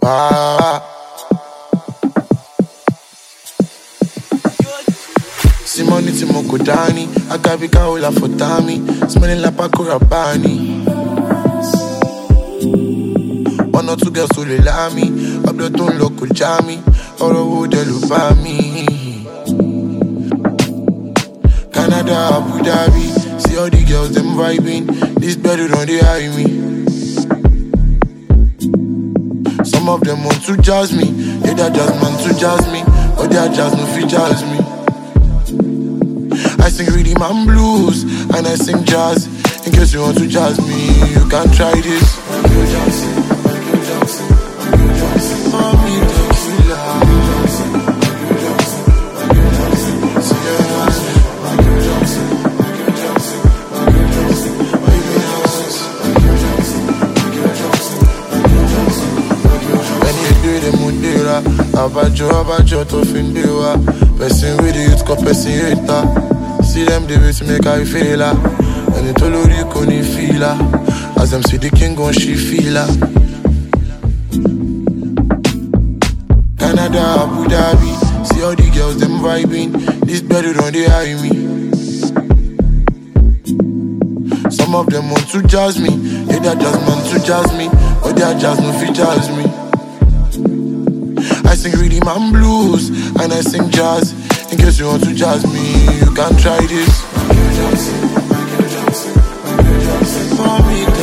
Ah. Simoni Timoko Dani, Agabika Ola Fotami, smelling like Paco Rabanne. One or two girls who love me, upload on local jammy, or a wood by me. Canada, Abu Dhabi, see all the girls them vibing. This better don't they eye me. Some of them want to jazz me, they that jazz man to jazz me, or they are jazz no fit jazz me. I sing rhythm and blues, and I sing jazz. In case you want to jazz me, you can try this. Michael Jackson, Michael Jackson, Michael Jackson, Mommy Tequila. Michael Jackson, Michael Jackson, Michael Jackson, Michael Jackson, Michael Jackson, Michael Jackson, Michael Jackson, Michael Jackson, Michael Jackson, Michael Jackson. When you do the mundira, abajo to findewa. Person with the youth, person hater. See them the way to make I feel her. And it all you couldn't feel her. As them see the king gon' she feel her. Canada, Abu Dhabi, see all the girls them vibing. This better don't they eye me. Some of them want to jazz me, they that jazz man to jazz me, but they are jazz no fit jazz me. I sing rhythm and blues, and I sing jazz. In case you want to jazz me, you can try this. Michael Jackson, Michael Jackson, Michael Jackson, Mommy